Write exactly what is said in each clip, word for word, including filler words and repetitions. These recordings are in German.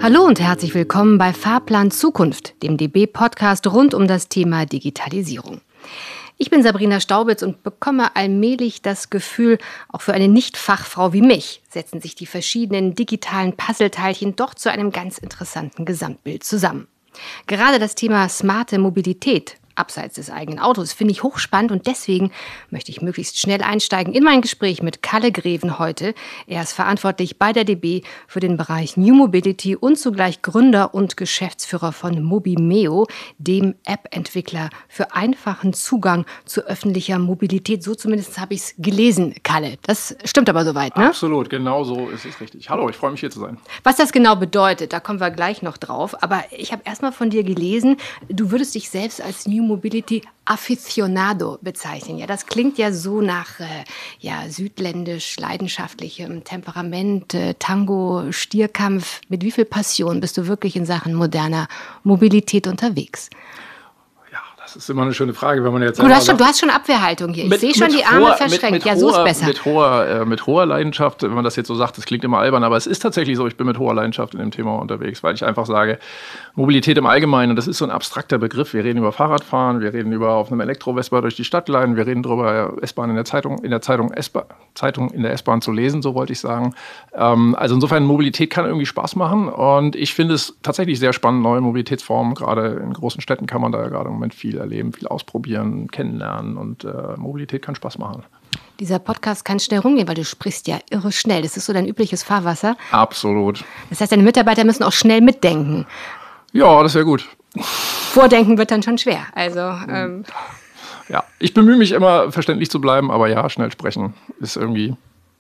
Hallo und herzlich willkommen bei Fahrplan Zukunft, dem D B-Podcast rund um das Thema Digitalisierung. Ich bin Sabrina Staubitz und bekomme allmählich das Gefühl, auch für eine Nicht-Fachfrau wie mich setzen sich die verschiedenen digitalen Puzzleteilchen doch zu einem ganz interessanten Gesamtbild zusammen. Gerade das Thema smarte Mobilität abseits des eigenen Autos finde ich hochspannend und deswegen möchte ich möglichst schnell einsteigen in mein Gespräch mit Kalle Greven heute. Er ist verantwortlich bei der D B für den Bereich New Mobility und zugleich Gründer und Geschäftsführer von Mobimeo, dem App-Entwickler für einfachen Zugang zu öffentlicher Mobilität. So zumindest habe ich es gelesen, Kalle. Das stimmt aber soweit, ne? Absolut, genau so ist es richtig. Hallo, ich freue mich hier zu sein. Was das genau bedeutet, da kommen wir gleich noch drauf. Aber ich habe erst mal von dir gelesen, du würdest dich selbst als New Mobility Aficionado bezeichnen. Ja, das klingt ja so nach äh, ja, südländisch leidenschaftlichem Temperament, äh, Tango, Stierkampf. Mit wie viel Passion bist du wirklich in Sachen moderner Mobilität unterwegs? Das ist immer eine schöne Frage, wenn man jetzt... Du hast schon, du hast schon Abwehrhaltung hier. Ich mit, sehe schon die Arme hoher, verschränkt. Mit, mit ja, so hoher, ist besser. Mit hoher, äh, mit hoher Leidenschaft, wenn man das jetzt so sagt, das klingt immer albern, aber es ist tatsächlich so, ich bin mit hoher Leidenschaft in dem Thema unterwegs, weil ich einfach sage, Mobilität im Allgemeinen, das ist so ein abstrakter Begriff. Wir reden über Fahrradfahren, wir reden über auf einem Elektro-Vespa durch die Stadt leiten, wir reden darüber, S-Bahn in der Zeitung, in der Zeitung, S-Bahn, Zeitung in der S-Bahn zu lesen, so wollte ich sagen. Ähm, also insofern, Mobilität kann irgendwie Spaß machen und ich finde es tatsächlich sehr spannend, neue Mobilitätsformen, gerade in großen Städten kann man da ja gerade im Moment viel erleben, viel ausprobieren. Kennenlernen und äh, Mobilität kann Spaß machen. Dieser Podcast kann schnell rumgehen, weil du sprichst ja irre schnell. Das ist so dein übliches Fahrwasser. Absolut. Das heißt, deine Mitarbeiter müssen auch schnell mitdenken. Ja, das wäre gut. Vordenken wird dann schon schwer. Also, ähm ja, ich bemühe mich immer, verständlich zu bleiben, aber ja, schnell sprechen ist irgendwie...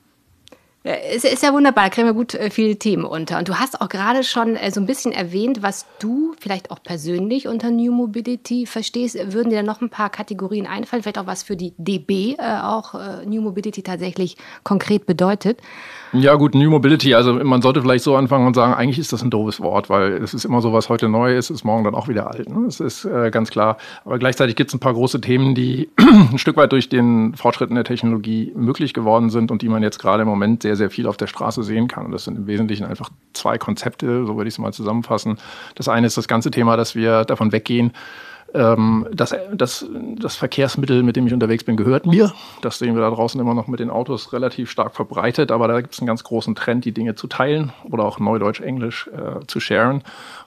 Es ist ja wunderbar, da kriegen wir gut äh, viele Themen unter. Und du hast auch gerade schon äh, so ein bisschen erwähnt, was du vielleicht auch persönlich unter New Mobility verstehst. Würden dir noch ein paar Kategorien einfallen? Vielleicht auch was für die D B äh, auch äh, New Mobility tatsächlich konkret bedeutet? Ja gut, New Mobility, also man sollte vielleicht so anfangen und sagen, eigentlich ist das ein doofes Wort, weil es ist immer so, was heute neu ist, ist morgen dann auch wieder alt. Ne? Das ist äh, ganz klar. Aber gleichzeitig gibt es ein paar große Themen, die ein Stück weit durch den Fortschritt in der Technologie möglich geworden sind und die man jetzt gerade im Moment sehr, sehr viel auf der Straße sehen kann. Und das sind im Wesentlichen einfach zwei Konzepte, so würde ich es mal zusammenfassen. Das eine ist das ganze Thema, dass wir davon weggehen, Das, das, das Verkehrsmittel, mit dem ich unterwegs bin, gehört mir. Das sehen wir da draußen immer noch mit den Autos relativ stark verbreitet. Aber da gibt es einen ganz großen Trend, die Dinge zu teilen oder auch Neudeutsch, Englisch äh, zu sharen.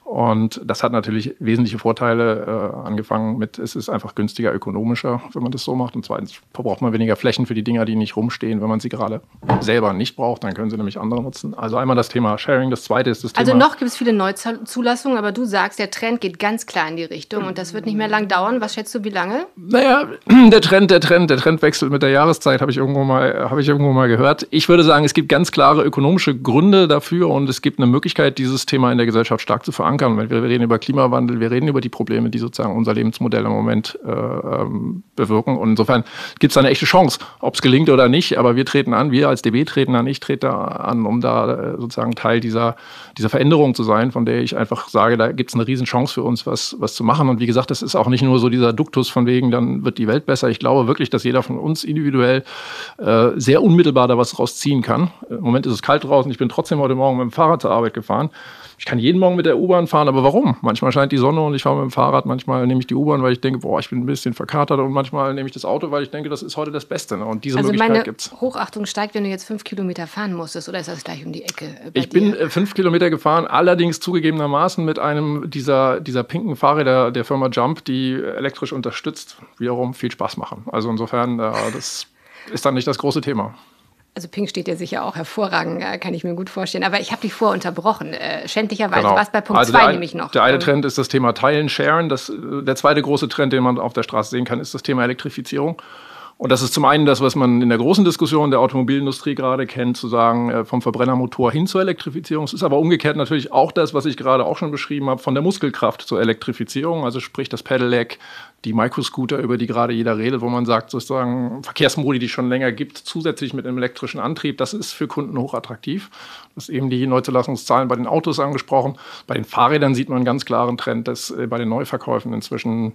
Und das hat natürlich wesentliche Vorteile, äh, angefangen mit, es ist einfach günstiger, ökonomischer, wenn man das so macht. Und zweitens verbraucht man weniger Flächen für die Dinger, die nicht rumstehen. Wenn man sie gerade selber nicht braucht, dann können sie nämlich andere nutzen. Also einmal das Thema Sharing, das zweite ist das also Thema... Also noch gibt es viele Neuzulassungen, aber du sagst, der Trend geht ganz klar in die Richtung und das wird nicht mehr lang dauern. Was schätzt du, wie lange? Naja, der Trend, der Trend, der Trend wechselt mit der Jahreszeit, habe ich irgendwo mal, habe ich irgendwo mal gehört. Ich würde sagen, es gibt ganz klare ökonomische Gründe dafür und es gibt eine Möglichkeit, dieses Thema in der Gesellschaft stark zu verankern. Wir, wir reden über Klimawandel, wir reden über die Probleme, die sozusagen unser Lebensmodell im Moment äh, ähm, bewirken. Und insofern gibt es da eine echte Chance, ob es gelingt oder nicht. Aber wir treten an, wir als D B treten an, ich trete an, um da äh, sozusagen Teil dieser, dieser Veränderung zu sein, von der ich einfach sage, da gibt es eine Riesenchance für uns, was, was zu machen. Und wie gesagt, das ist auch nicht nur so dieser Duktus von wegen, dann wird die Welt besser. Ich glaube wirklich, dass jeder von uns individuell äh, sehr unmittelbar da was rausziehen kann. Im Moment ist es kalt draußen. Ich bin trotzdem heute Morgen mit dem Fahrrad zur Arbeit gefahren. Ich kann jeden Morgen mit der U-Bahn fahren, aber warum? Manchmal scheint die Sonne und ich fahre mit dem Fahrrad. Manchmal nehme ich die U-Bahn, weil ich denke, boah, ich bin ein bisschen verkatert. Und manchmal nehme ich das Auto, weil ich denke, das ist heute das Beste. Ne? Und diese also Möglichkeit gibt's. Meine Hochachtung steigt, wenn du jetzt fünf Kilometer fahren musstest. Oder ist das gleich um die Ecke bei Ich dir? bin äh, fünf Kilometer gefahren, allerdings zugegebenermaßen mit einem dieser, dieser pinken Fahrräder der Firma Jump, die elektrisch unterstützt, wiederum viel Spaß machen. Also insofern, äh, das ist dann nicht das große Thema. Also Pink steht dir sicher auch hervorragend, kann ich mir gut vorstellen. Aber ich habe dich vorher unterbrochen, äh, schändlicherweise. Genau. Du warst bei Punkt also zwei der, nämlich noch. Der eine Trend ist das Thema Teilen, Sharen. Das, der zweite große Trend, den man auf der Straße sehen kann, ist das Thema Elektrifizierung. Und das ist zum einen das, was man in der großen Diskussion der Automobilindustrie gerade kennt, zu sagen, vom Verbrennermotor hin zur Elektrifizierung. Es ist aber umgekehrt natürlich auch das, was ich gerade auch schon beschrieben habe, von der Muskelkraft zur Elektrifizierung. Also sprich das Pedelec, die Microscooter, über die gerade jeder redet, wo man sagt, sozusagen Verkehrsmodi, die es schon länger gibt, zusätzlich mit einem elektrischen Antrieb, das ist für Kunden hochattraktiv. Das ist eben die Neuzulassungszahlen bei den Autos angesprochen. Bei den Fahrrädern sieht man einen ganz klaren Trend, dass bei den Neuverkäufen inzwischen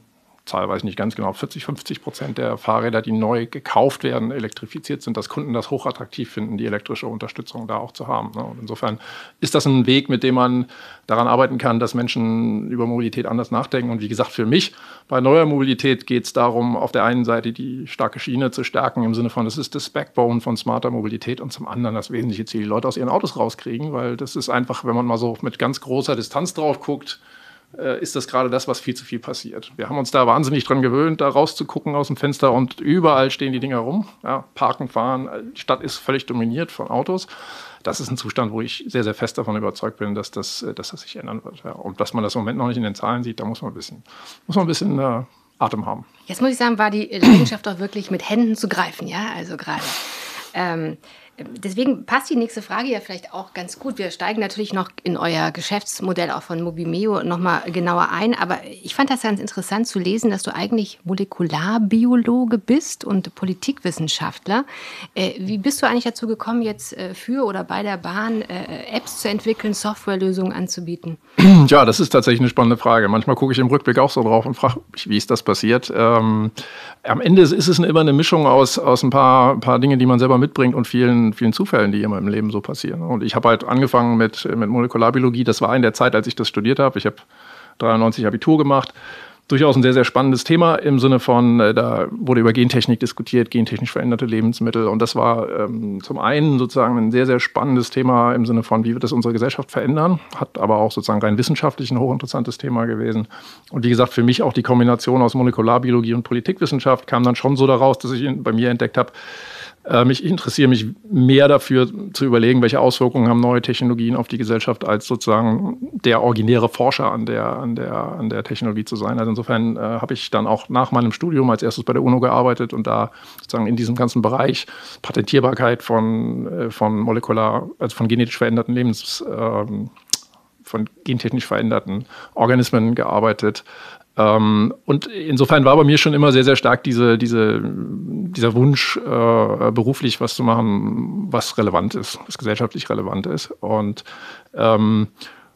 Zahl weiß ich nicht ganz genau, vierzig, fünfzig Prozent der Fahrräder, die neu gekauft werden, elektrifiziert sind, dass Kunden das hochattraktiv finden, die elektrische Unterstützung da auch zu haben. Und insofern ist das ein Weg, mit dem man daran arbeiten kann, dass Menschen über Mobilität anders nachdenken. Und wie gesagt, für mich bei neuer Mobilität geht es darum, auf der einen Seite die starke Schiene zu stärken, im Sinne von, das ist das Backbone von smarter Mobilität, und zum anderen das wesentliche Ziel, die Leute aus ihren Autos rauskriegen, weil das ist einfach, wenn man mal so mit ganz großer Distanz drauf guckt, ist das gerade das, was viel zu viel passiert. Wir haben uns da wahnsinnig dran gewöhnt, da rauszugucken aus dem Fenster, und überall stehen die Dinger rum. Ja, parken, fahren, die Stadt ist völlig dominiert von Autos. Das ist ein Zustand, wo ich sehr, sehr fest davon überzeugt bin, dass das, dass das sich ändern wird. Ja. Und dass man das im Moment noch nicht in den Zahlen sieht, da muss man ein bisschen, muss man ein bisschen äh, Atem haben. Jetzt muss ich sagen, war die Leidenschaft auch wirklich mit Händen zu greifen, ja, also gerade. Ähm, Deswegen passt die nächste Frage ja vielleicht auch ganz gut. Wir steigen natürlich noch in euer Geschäftsmodell auch von Mobimeo noch mal genauer ein. Aber ich fand das ganz interessant zu lesen, dass du eigentlich Molekularbiologe bist und Politikwissenschaftler. Wie bist du eigentlich dazu gekommen, jetzt für oder bei der Bahn Apps zu entwickeln, Softwarelösungen anzubieten? Ja, das ist tatsächlich eine spannende Frage. Manchmal gucke ich im Rückblick auch so drauf und frage mich, wie ist das passiert? Ähm, am Ende ist es immer eine Mischung aus, aus ein paar, ein paar Dingen, die man selber mitbringt, und vielen vielen Zufällen, die immer im Leben so passieren. Und ich habe halt angefangen mit, mit Molekularbiologie. Das war in der Zeit, als ich das studiert habe. Ich habe dreiundneunzig Abitur gemacht. Durchaus ein sehr, sehr spannendes Thema im Sinne von, da wurde über Gentechnik diskutiert, gentechnisch veränderte Lebensmittel. Und das war ähm, zum einen sozusagen ein sehr, sehr spannendes Thema im Sinne von, wie wird das unsere Gesellschaft verändern? Hat aber auch sozusagen rein wissenschaftlich ein hochinteressantes Thema gewesen. Und wie gesagt, für mich auch die Kombination aus Molekularbiologie und Politikwissenschaft kam dann schon so daraus, dass ich bei mir entdeckt habe, Ich interessiere mich mehr dafür, zu überlegen, welche Auswirkungen haben neue Technologien auf die Gesellschaft, als sozusagen der originäre Forscher an der, an der, an der Technologie zu sein. Also insofern äh, habe ich dann auch nach meinem Studium als erstes bei der UNO gearbeitet und da sozusagen in diesem ganzen Bereich Patentierbarkeit von, äh, von molekular, also von genetisch veränderten Lebens, äh, von gentechnisch veränderten Organismen gearbeitet. Ähm, und insofern war bei mir schon immer sehr, sehr stark diese, diese, dieser Wunsch, äh, beruflich was zu machen, was relevant ist, was gesellschaftlich relevant ist. Und ähm,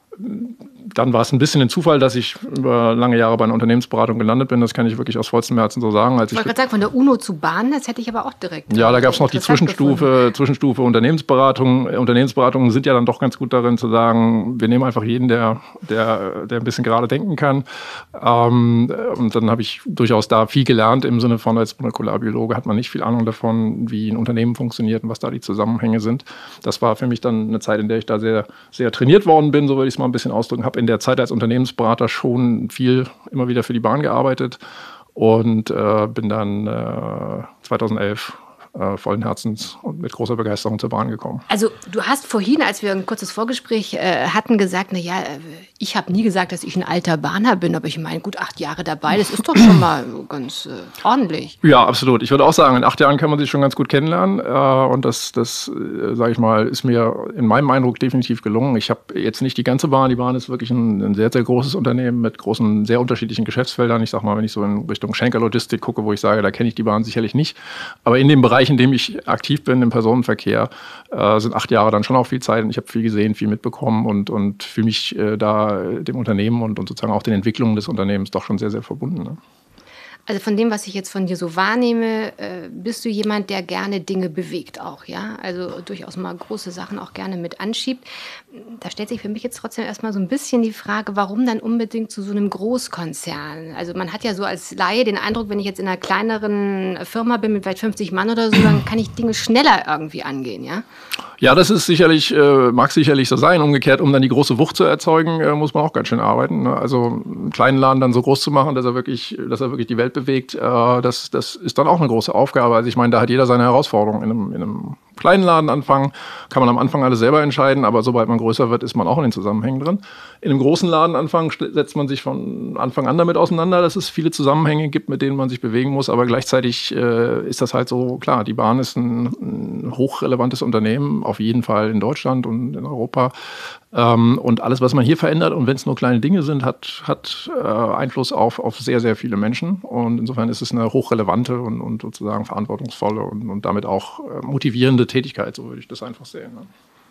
dann war es ein bisschen ein Zufall, dass ich über lange Jahre bei einer Unternehmensberatung gelandet bin. Das kann ich wirklich aus vollstem Herzen so sagen. Als ich wollte gerade sagen, von der UNO zu Bahn, das hätte ich aber auch direkt. Ja, da gab es noch die Zwischenstufe, Zwischenstufe Unternehmensberatung. Unternehmensberatungen sind ja dann doch ganz gut darin zu sagen, wir nehmen einfach jeden, der, der, der ein bisschen gerade denken kann. Ähm, und dann habe ich durchaus da viel gelernt im Sinne von, als Molekularbiologe hat man nicht viel Ahnung davon, wie ein Unternehmen funktioniert und was da die Zusammenhänge sind. Das war für mich dann eine Zeit, in der ich da sehr, sehr trainiert worden bin, so würde ich es mal ein bisschen ausdrücken. Habe in der Zeit als Unternehmensberater schon viel immer wieder für die Bahn gearbeitet und äh, bin dann äh, zweitausendelf äh, vollen Herzens und mit großer Begeisterung zur Bahn gekommen. Also du hast vorhin, als wir ein kurzes Vorgespräch äh, hatten, gesagt, na ja, ich habe nie gesagt, dass ich ein alter Bahner bin, aber ich meine, gut acht Jahre dabei, das ist doch schon mal ganz äh, ordentlich. Ja, absolut. Ich würde auch sagen, in acht Jahren kann man sich schon ganz gut kennenlernen äh, und das, das äh, sage ich mal, ist mir in meinem Eindruck definitiv gelungen. Ich habe jetzt nicht die ganze Bahn, die Bahn ist wirklich ein, ein sehr, sehr großes Unternehmen mit großen, sehr unterschiedlichen Geschäftsfeldern. Ich sage mal, wenn ich so in Richtung Schenker Logistik gucke, wo ich sage, da kenne ich die Bahn sicherlich nicht, aber in dem Bereich, in dem ich aktiv bin, im Personenverkehr, äh, sind acht Jahre dann schon auch viel Zeit und ich habe viel gesehen, viel mitbekommen und, und fühle mich äh, da dem Unternehmen und, und sozusagen auch den Entwicklungen des Unternehmens doch schon sehr, sehr verbunden. Ne? Also von dem, was ich jetzt von dir so wahrnehme, äh, bist du jemand, der gerne Dinge bewegt auch, ja? Also durchaus mal große Sachen auch gerne mit anschiebt. Da stellt sich für mich jetzt trotzdem erstmal so ein bisschen die Frage, warum dann unbedingt zu so einem Großkonzern? Also man hat ja so als Laie den Eindruck, wenn ich jetzt in einer kleineren Firma bin mit vielleicht fünfzig Mann oder so, dann kann ich Dinge schneller irgendwie angehen, ja? Ja, das ist sicherlich, äh, mag sicherlich so sein. Umgekehrt, um dann die große Wucht zu erzeugen, äh, muss man auch ganz schön arbeiten. Ne? Also einen kleinen Laden dann so groß zu machen, dass er wirklich, dass er wirklich die Welt bewegt, äh, das, das ist dann auch eine große Aufgabe. Also ich meine, da hat jeder seine Herausforderungen. In einem, in einem kleinen Laden anfangen, kann man am Anfang alles selber entscheiden, aber sobald man größer wird, ist man auch in den Zusammenhängen drin. In einem großen Laden anfangen, setzt man sich von Anfang an damit auseinander, dass es viele Zusammenhänge gibt, mit denen man sich bewegen muss, aber gleichzeitig äh, ist das halt so, klar, die Bahn ist ein, ein hochrelevantes Unternehmen, auf jeden Fall in Deutschland und in Europa. Ähm, und alles, was man hier verändert, und wenn es nur kleine Dinge sind, hat, hat äh, Einfluss auf, auf sehr, sehr viele Menschen. Und insofern ist es eine hochrelevante und, und sozusagen verantwortungsvolle und, und damit auch äh, motivierende Tätigkeit, so würde ich das einfach sehen. Ne?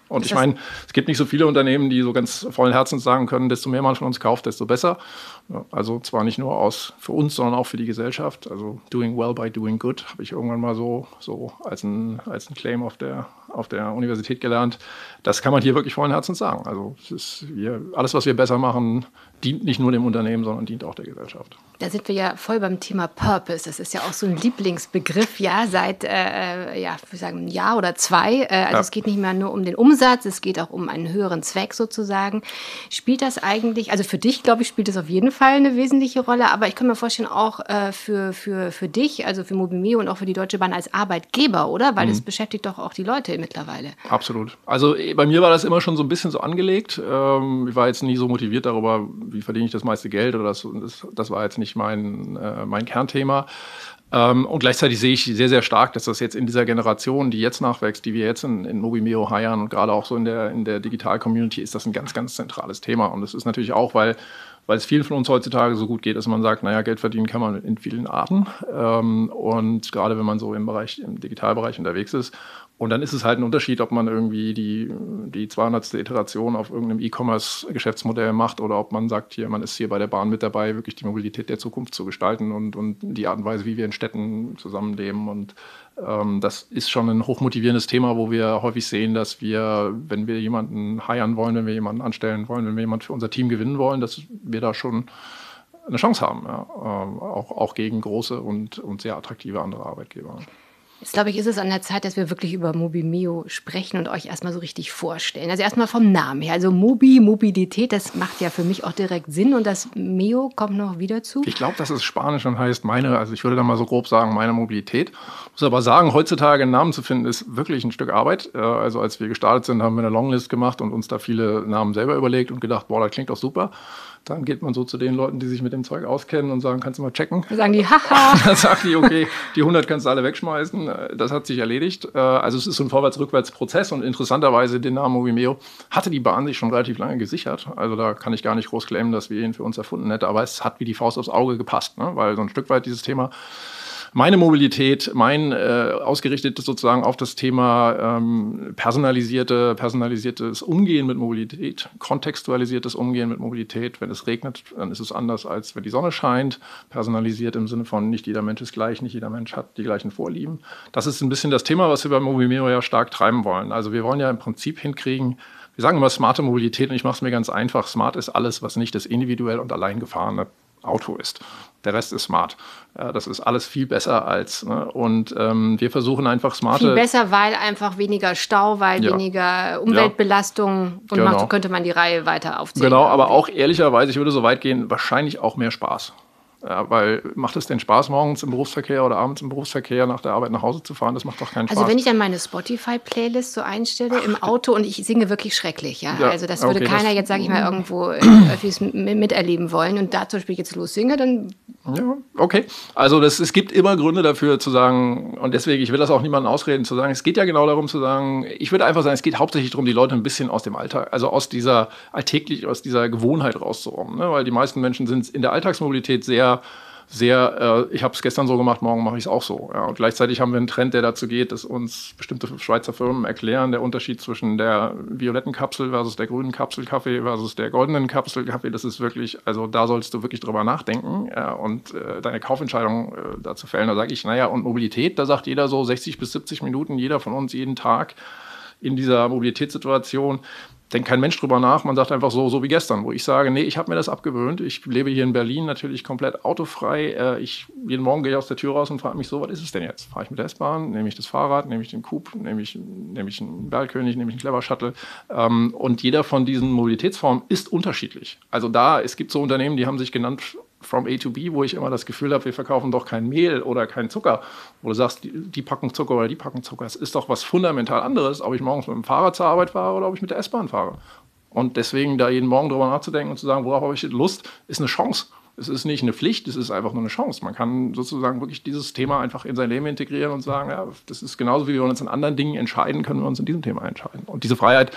Und ich meine, es gibt nicht so viele Unternehmen, die so ganz vollen Herzens sagen können, desto mehr man von uns kauft, desto besser. Also zwar nicht nur aus für uns, sondern auch für die Gesellschaft. Also doing well by doing good habe ich irgendwann mal so, so als ein, als ein Claim auf der, auf der Universität gelernt. Das kann man hier wirklich vollen Herzens sagen. Also es ist, wir, alles, was wir besser machen, dient nicht nur dem Unternehmen, sondern dient auch der Gesellschaft. Da sind wir ja voll beim Thema Purpose. Das ist ja auch so ein Lieblingsbegriff, ja, seit äh, ja, wir sagen ein Jahr oder zwei. Äh, also ja. Es geht nicht mehr nur um den Umsatz, es geht auch um einen höheren Zweck sozusagen. Spielt das eigentlich, also für dich, glaube ich, spielt das auf jeden Fall eine wesentliche Rolle, aber ich kann mir vorstellen, auch äh, für, für, für dich, also für Mobimeo und auch für die Deutsche Bahn als Arbeitgeber, oder? Weil mhm. das beschäftigt doch auch die Leute mittlerweile. Absolut. Also bei mir war das immer schon so ein bisschen so angelegt. Ähm, ich war jetzt nie so motiviert darüber, wie verdiene ich das meiste Geld, oder das, das, das war jetzt nicht mein, äh, mein Kernthema. Ähm, und gleichzeitig sehe ich sehr, sehr stark, dass das jetzt in dieser Generation, die jetzt nachwächst, die wir jetzt in, in Mobimeo heiern und gerade auch so in der, in der Digital-Community, ist das ein ganz, ganz zentrales Thema. Und das ist natürlich auch, weil, weil es vielen von uns heutzutage so gut geht, dass man sagt, naja, Geld verdienen kann man in vielen Arten. Ähm, und gerade wenn man so im Bereich, im Digitalbereich unterwegs ist. Und dann ist es halt ein Unterschied, ob man irgendwie die, die zweihundertste Iteration auf irgendeinem E-Commerce-Geschäftsmodell macht oder ob man sagt, hier, man ist hier bei der Bahn mit dabei, wirklich die Mobilität der Zukunft zu gestalten und, und die Art und Weise, wie wir in Städten zusammenleben. Und ähm, das ist schon ein hochmotivierendes Thema, wo wir häufig sehen, dass wir, wenn wir jemanden heiern wollen, wenn wir jemanden anstellen wollen, wenn wir jemanden für unser Team gewinnen wollen, dass wir da schon eine Chance haben, ja, ähm, auch, auch gegen große und, und sehr attraktive andere Arbeitgeber. Jetzt, glaube ich, ist es an der Zeit, dass wir wirklich über Mobimeo sprechen und euch erstmal so richtig vorstellen. Also erstmal vom Namen her. Also Mobi, Mobilität, das macht ja für mich auch direkt Sinn. Und das Meo kommt noch wieder zu. Ich glaube, das ist Spanisch und heißt meine, also ich würde da mal so grob sagen, meine Mobilität. Ich muss aber sagen, heutzutage einen Namen zu finden, ist wirklich ein Stück Arbeit. Also als wir gestartet sind, haben wir eine Longlist gemacht und uns da viele Namen selber überlegt und gedacht, boah, das klingt doch super. Dann geht man so zu den Leuten, die sich mit dem Zeug auskennen und sagen, kannst du mal checken? Dann sagen die, haha. Dann sagen die, okay, die hundert kannst du alle wegschmeißen. Das hat sich erledigt. Also es ist so ein Vorwärts-Rückwärts-Prozess und interessanterweise den Namen Mobimeo hatte die Bahn sich schon relativ lange gesichert. Also da kann ich gar nicht groß claimen, dass wir ihn für uns erfunden hätten, aber es hat wie die Faust aufs Auge gepasst, ne? Weil so ein Stück weit dieses Thema meine Mobilität, mein äh, ausgerichtetes sozusagen auf das Thema ähm, personalisierte, personalisiertes Umgehen mit Mobilität, kontextualisiertes Umgehen mit Mobilität. Wenn es regnet, dann ist es anders, als wenn die Sonne scheint. Personalisiert im Sinne von, nicht jeder Mensch ist gleich, nicht jeder Mensch hat die gleichen Vorlieben. Das ist ein bisschen das Thema, was wir bei Mobimeo ja stark treiben wollen. Also wir wollen ja im Prinzip hinkriegen, wir sagen immer smarte Mobilität und ich mache es mir ganz einfach. Smart ist alles, was nicht das individuell und allein gefahrene Auto ist. Der Rest ist smart. Das ist alles viel besser als. Ne? Und ähm, wir versuchen einfach smarte... Viel besser, weil einfach weniger Stau, weil ja. weniger Umweltbelastung. Ja. Und genau. macht, so könnte man die Reihe weiter aufzählen. Genau, aber auch ehrlicherweise, ich würde so weit gehen, wahrscheinlich auch mehr Spaß. Ja, weil macht es denn Spaß, morgens im Berufsverkehr oder abends im Berufsverkehr nach der Arbeit nach Hause zu fahren? Das macht doch keinen Spaß. Also wenn ich dann meine Spotify-Playlist so einstelle im Auto und ich singe wirklich schrecklich, ja, ja also das würde okay, keiner das jetzt, sage ich mal, irgendwo Öffis miterleben wollen und da zum Beispiel jetzt los singe, dann... Ja, okay. Also das, es gibt immer Gründe dafür zu sagen, und deswegen, ich will das auch niemandem ausreden, zu sagen, es geht ja genau darum zu sagen, ich würde einfach sagen, es geht hauptsächlich darum, die Leute ein bisschen aus dem Alltag, also aus dieser alltäglich, aus dieser Gewohnheit rauszuräumen, ne? Weil die meisten Menschen sind in der Alltagsmobilität sehr... sehr, äh, ich habe es gestern so gemacht, morgen mache ich es auch so. Ja. Und gleichzeitig haben wir einen Trend, der dazu geht, dass uns bestimmte Schweizer Firmen erklären, der Unterschied zwischen der violetten Kapsel versus der grünen Kapsel Kaffee versus der goldenen Kapsel Kaffee, das ist wirklich, also da sollst du wirklich drüber nachdenken ja, und äh, deine Kaufentscheidung äh, dazu fällen. Da sage ich, naja, und Mobilität, da sagt jeder so sechzig bis siebzig Minuten, jeder von uns jeden Tag in dieser Mobilitätssituation. Denkt kein Mensch drüber nach, man sagt einfach so, so wie gestern, wo ich sage, nee, ich habe mir das abgewöhnt, ich lebe hier in Berlin natürlich komplett autofrei, äh, ich, jeden Morgen gehe ich aus der Tür raus und frage mich so, was ist es denn jetzt? Fahre ich mit der S-Bahn, nehme ich das Fahrrad, nehme ich den Coupe, nehme ich, nehme ich einen Bergkönig, nehme ich einen Clever Shuttle ähm, und jeder von diesen Mobilitätsformen ist unterschiedlich. Also da, es gibt so Unternehmen, die haben sich genannt from A to B, wo ich immer das Gefühl habe, wir verkaufen doch kein Mehl oder keinen Zucker, wo du sagst, die, die packen Zucker oder die packen Zucker. Es ist doch was fundamental anderes, ob ich morgens mit dem Fahrrad zur Arbeit fahre oder ob ich mit der S-Bahn fahre. Und deswegen da jeden Morgen drüber nachzudenken und zu sagen, worauf habe ich Lust, ist eine Chance. Es ist nicht eine Pflicht, es ist einfach nur eine Chance. Man kann sozusagen wirklich dieses Thema einfach in sein Leben integrieren und sagen, ja, das ist genauso, wie wir uns in anderen Dingen entscheiden, können wir uns in diesem Thema entscheiden. Und diese Freiheit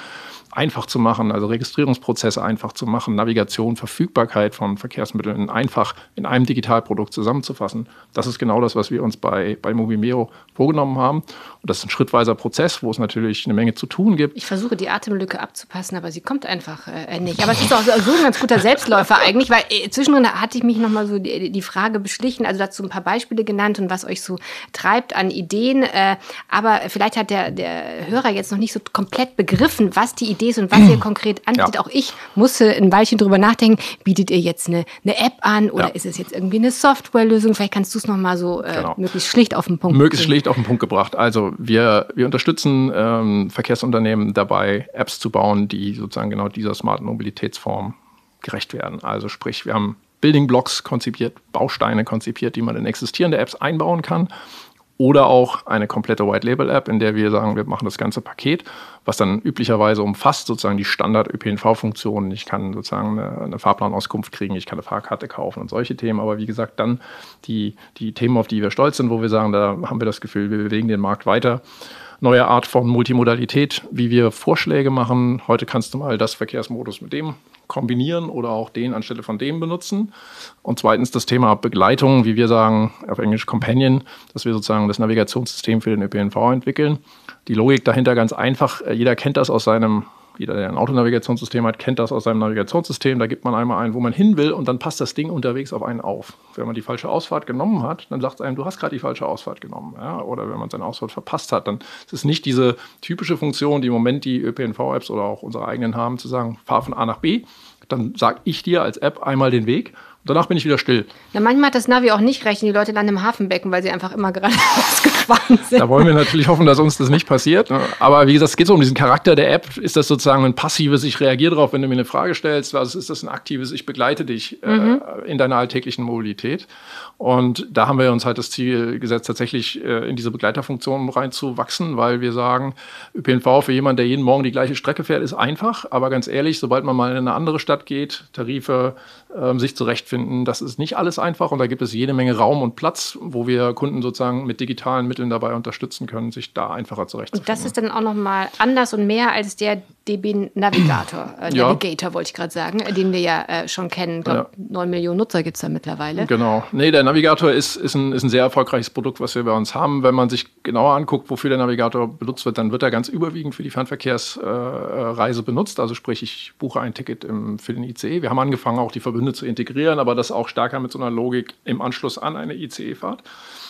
einfach zu machen, also Registrierungsprozesse einfach zu machen, Navigation, Verfügbarkeit von Verkehrsmitteln einfach in einem Digitalprodukt zusammenzufassen. Das ist genau das, was wir uns bei, bei Movimeo vorgenommen haben. Und das ist ein schrittweiser Prozess, wo es natürlich eine Menge zu tun gibt. Ich versuche, die Atemlücke abzupassen, aber sie kommt einfach äh, nicht. Aber es ist auch so ein ganz guter Selbstläufer eigentlich, weil äh, zwischendrin hatte ich mich nochmal so die, die Frage beschlichen, also dazu ein paar Beispiele genannt und was euch so treibt an Ideen. Äh, aber vielleicht hat der, der Hörer jetzt noch nicht so komplett begriffen, was die Idee ist und was ihr konkret anbietet. Ja. Auch ich musste ein Weilchen drüber nachdenken, bietet ihr jetzt eine, eine App an oder ja. ist es jetzt irgendwie eine Softwarelösung? Vielleicht kannst du es nochmal so äh, genau. möglichst schlicht auf den Punkt bringen. Möglichst schlicht auf den Punkt gebracht. Also wir, wir unterstützen ähm, Verkehrsunternehmen dabei, Apps zu bauen, die sozusagen genau dieser smarten Mobilitätsform gerecht werden. Also sprich, wir haben Building Blocks konzipiert, Bausteine konzipiert, die man in existierende Apps einbauen kann. Oder auch eine komplette White-Label-App, in der wir sagen, wir machen das ganze Paket, was dann üblicherweise umfasst sozusagen die Standard-Ö P N V-Funktionen. Ich kann sozusagen eine, eine Fahrplanauskunft kriegen, ich kann eine Fahrkarte kaufen und solche Themen. Aber wie gesagt, dann die, die Themen, auf die wir stolz sind, wo wir sagen, da haben wir das Gefühl, wir bewegen den Markt weiter. Neue Art von Multimodalität, wie wir Vorschläge machen. Heute kannst du mal das Verkehrsmodus mit dem kombinieren oder auch den anstelle von dem benutzen. Und zweitens das Thema Begleitung, wie wir sagen, auf Englisch Companion, dass wir sozusagen das Navigationssystem für den Ö P N V entwickeln. Die Logik dahinter ganz einfach. Jeder kennt das aus seinem, jeder, der ein Autonavigationssystem hat, kennt das aus seinem Navigationssystem. Da gibt man einmal ein, wo man hin will und dann passt das Ding unterwegs auf einen auf. Wenn man die falsche Ausfahrt genommen hat, dann sagt es einem, du hast gerade die falsche Ausfahrt genommen. Ja? Oder wenn man seine Ausfahrt verpasst hat, dann ist es nicht diese typische Funktion, die im Moment die Ö P N V-Apps oder auch unsere eigenen haben, zu sagen, fahr von A nach B. Dann sage ich dir als App einmal den Weg und danach bin ich wieder still. Na, manchmal hat das Navi auch nicht recht und die Leute landen im Hafenbecken, weil sie einfach immer geradeaus gefahren sind. Da wollen wir natürlich hoffen, dass uns das nicht passiert. Aber wie gesagt, es geht so um diesen Charakter der App. Ist das sozusagen ein passives, ich reagiere darauf, wenn du mir eine Frage stellst? Also ist das ein aktives, ich begleite dich mhm. äh, in deiner alltäglichen Mobilität? Und da haben wir uns halt das Ziel gesetzt, tatsächlich äh, in diese Begleiterfunktion reinzuwachsen, weil wir sagen, Ö P N V für jemanden, der jeden Morgen die gleiche Strecke fährt, ist einfach. Aber ganz ehrlich, sobald man mal in eine andere Stadt geht, Tarife, äh, sich zurechtfinden, das ist nicht alles einfach. Und da gibt es jede Menge Raum und Platz, wo wir Kunden sozusagen mit digitalen Mitteln dabei unterstützen können, sich da einfacher zurechtzufinden. Und das ist dann auch nochmal anders und mehr als der D B Navigator, äh, ja. Navigator wollte ich gerade sagen, den wir ja äh, schon kennen. Ich glaube, ja. neun Millionen Nutzer gibt es da mittlerweile. Genau. Nee, der Navigator ist, ist, ein, ist ein sehr erfolgreiches Produkt, was wir bei uns haben. Wenn man sich genauer anguckt, wofür der Navigator benutzt wird, dann wird er ganz überwiegend für die Fernverkehrsreise äh, benutzt. Also sprich, ich buche ein Ticket im, für den I C E. Wir haben angefangen, auch die Verbünde zu integrieren, aber das auch stärker mit so einer Logik im Anschluss an eine I C E-Fahrt.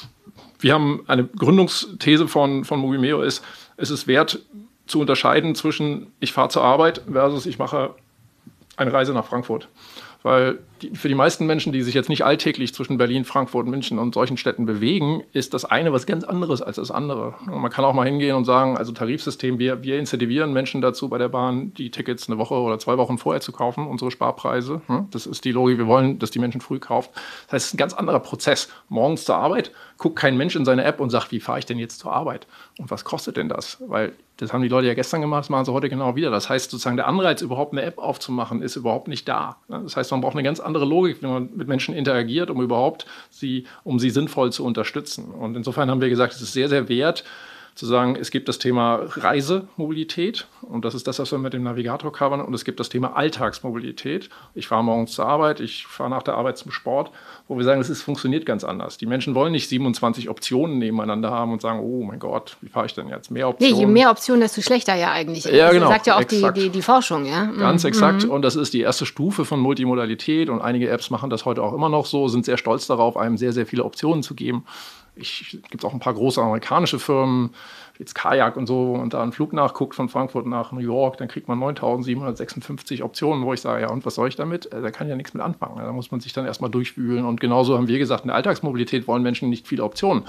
Wir haben eine Gründungsthese von, von Movimeo ist, es ist wert zu unterscheiden zwischen ich fahre zur Arbeit versus ich mache eine Reise nach Frankfurt. Weil die, für die meisten Menschen, die sich jetzt nicht alltäglich zwischen Berlin, Frankfurt, München und solchen Städten bewegen, ist das eine was ganz anderes als das andere. Und man kann auch mal hingehen und sagen, also Tarifsystem, wir, wir incentivieren Menschen dazu, bei der Bahn die Tickets eine Woche oder zwei Wochen vorher zu kaufen, unsere Sparpreise. Das ist die Logik, wir wollen, dass die Menschen früh kaufen. Das heißt, es ist ein ganz anderer Prozess. Morgens zur Arbeit guckt kein Mensch in seine App und sagt, wie fahre ich denn jetzt zur Arbeit? Und was kostet denn das? Weil das haben die Leute ja gestern gemacht, das machen sie heute genau wieder. Das heißt, sozusagen der Anreiz, überhaupt eine App aufzumachen, ist überhaupt nicht da. Das heißt, man braucht eine ganz andere Logik, wenn man mit Menschen interagiert, um überhaupt sie, um sie sinnvoll zu unterstützen. Und insofern haben wir gesagt, es ist sehr, sehr wert, zu sagen, es gibt das Thema Reisemobilität und das ist das, was wir mit dem Navigator covern, und es gibt das Thema Alltagsmobilität. Ich fahre morgens zur Arbeit, ich fahre nach der Arbeit zum Sport, wo wir sagen, es ist, funktioniert ganz anders. Die Menschen wollen nicht siebenundzwanzig Optionen nebeneinander haben und sagen, oh mein Gott, wie fahre ich denn jetzt? Mehr Optionen. Nee, je mehr Optionen, desto schlechter ja eigentlich. Ja, genau. Das sagt ja auch die, die, die Forschung. Ja? Ganz mhm. exakt. Und das ist die erste Stufe von Multimodalität und einige Apps machen das heute auch immer noch so, sind sehr stolz darauf, einem sehr, sehr viele Optionen zu geben. Es gibt auch ein paar große amerikanische Firmen, wie jetzt Kajak und so, und da einen Flug nachguckt von Frankfurt nach New York, dann kriegt man neuntausendsiebenhundertsechsundfünfzig Optionen, wo ich sage, ja und was soll ich damit? Da kann ich ja nichts mit anfangen. Da muss man sich dann erstmal durchwühlen. Und genauso haben wir gesagt, in der Alltagsmobilität wollen Menschen nicht viele Optionen.